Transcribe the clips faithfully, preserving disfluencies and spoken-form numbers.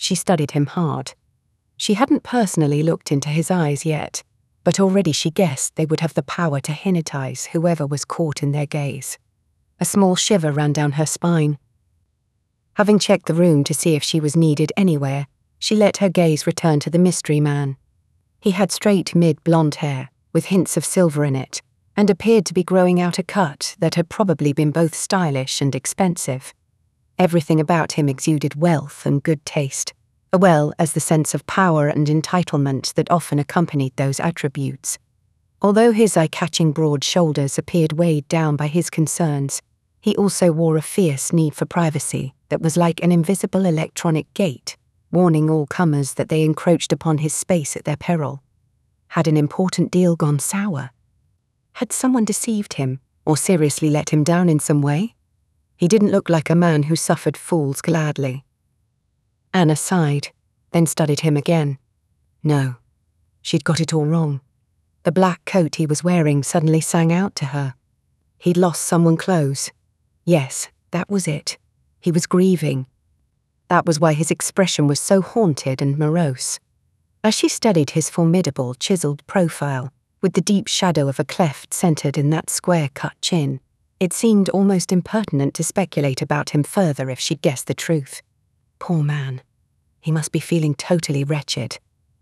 She studied him hard. She hadn't personally looked into his eyes yet, but already she guessed they would have the power to hypnotize whoever was caught in their gaze. A small shiver ran down her spine. Having checked the room to see if she was needed anywhere, she let her gaze return to the mystery man. He had straight mid-blonde hair, with hints of silver in it, and appeared to be growing out a cut that had probably been both stylish and expensive. Everything about him exuded wealth and good taste, as well as the sense of power and entitlement that often accompanied those attributes. Although his eye-catching broad shoulders appeared weighed down by his concerns, he also wore a fierce need for privacy that was like an invisible electronic gate, warning all comers that they encroached upon his space at their peril. Had an important deal gone sour? Had someone deceived him, or seriously let him down in some way? He didn't look like a man who suffered fools gladly. Anna sighed, then studied him again. No, she'd got it all wrong. The black coat he was wearing suddenly sang out to her. He'd lost someone close. Yes, that was it. He was grieving. That was why his expression was so haunted and morose. As she studied his formidable, chiseled profile, with the deep shadow of a cleft centered in that square-cut chin, it seemed almost impertinent to speculate about him further if she'd guessed the truth. Poor man. He must be feeling totally wretched.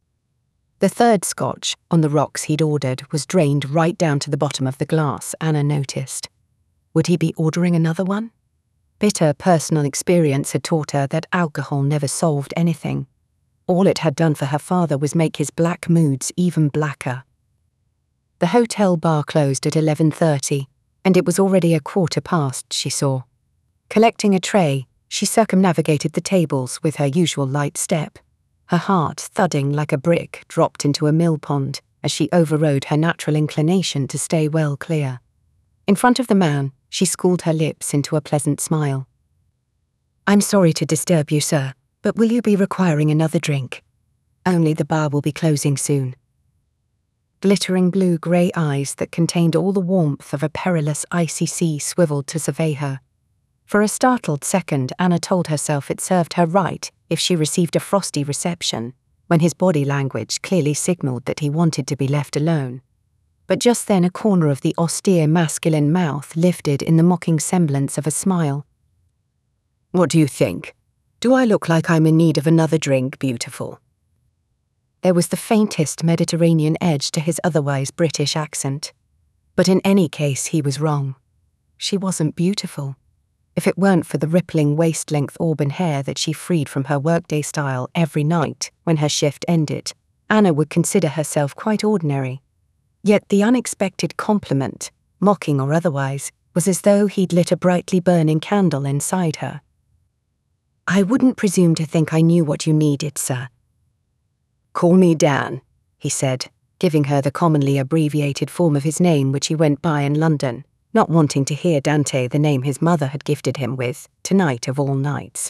The third scotch, on the rocks he'd ordered, was drained right down to the bottom of the glass, Anna noticed. Would he be ordering another one? Bitter personal experience had taught her that alcohol never solved anything. All it had done for her father was make his black moods even blacker. The hotel bar closed at eleven thirty, and it was already a quarter past, she saw. Collecting a tray, she circumnavigated the tables with her usual light step, her heart thudding like a brick dropped into a mill pond as she overrode her natural inclination to stay well clear. In front of the man, she schooled her lips into a pleasant smile. "I'm sorry to disturb you, sir, but will you be requiring another drink? Only the bar will be closing soon." Glittering blue-grey eyes that contained all the warmth of a perilous icy sea swiveled to survey her. For a startled second, Anna told herself it served her right if she received a frosty reception, when his body language clearly signalled that he wanted to be left alone. But just then a corner of the austere masculine mouth lifted in the mocking semblance of a smile. "What do you think? Do I look like I'm in need of another drink, beautiful?" There was the faintest Mediterranean edge to his otherwise British accent. But in any case, he was wrong. She wasn't beautiful. If it weren't for the rippling waist-length auburn hair that she freed from her workday style every night when her shift ended, Anna would consider herself quite ordinary. Yet the unexpected compliment, mocking or otherwise, was as though he'd lit a brightly burning candle inside her. "I wouldn't presume to think I knew what you needed, sir." "Call me Dan," he said, giving her the commonly abbreviated form of his name which he went by in London, not wanting to hear Dante the name his mother had gifted him with, tonight of all nights.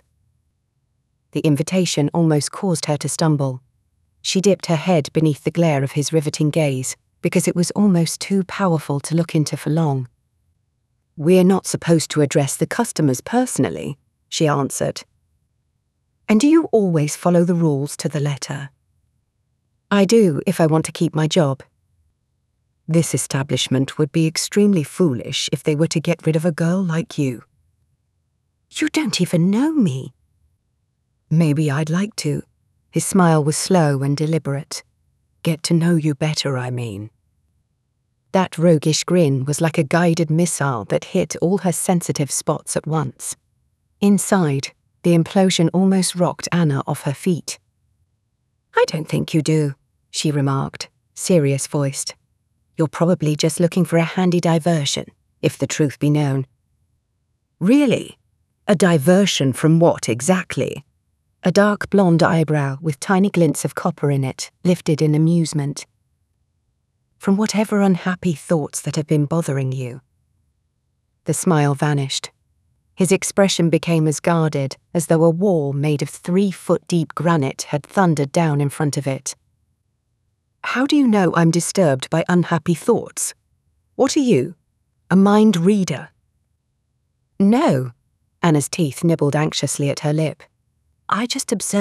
The invitation almost caused her to stumble. She dipped her head beneath the glare of his riveting gaze, because it was almost too powerful to look into for long. "We're not supposed to address the customers personally," she answered. "And do you always follow the rules to the letter?" "I do, if I want to keep my job." "This establishment would be extremely foolish if they were to get rid of a girl like you." "You don't even know me." "Maybe I'd like to." His smile was slow and deliberate. "Get to know you better, I mean." That roguish grin was like a guided missile that hit all her sensitive spots at once. Inside, the implosion almost rocked Anna off her feet. "I don't think you do," she remarked, serious-voiced. "You're probably just looking for a handy diversion, if the truth be known." "Really? A diversion from what exactly?" A dark blonde eyebrow with tiny glints of copper in it lifted in amusement. "From whatever unhappy thoughts that have been bothering you." The smile vanished. His expression became as guarded as though a wall made of three-foot-deep granite had thundered down in front of it. "How do you know I'm disturbed by unhappy thoughts? What are you? A mind reader?" "No." Anna's teeth nibbled anxiously at her lip. "I just observe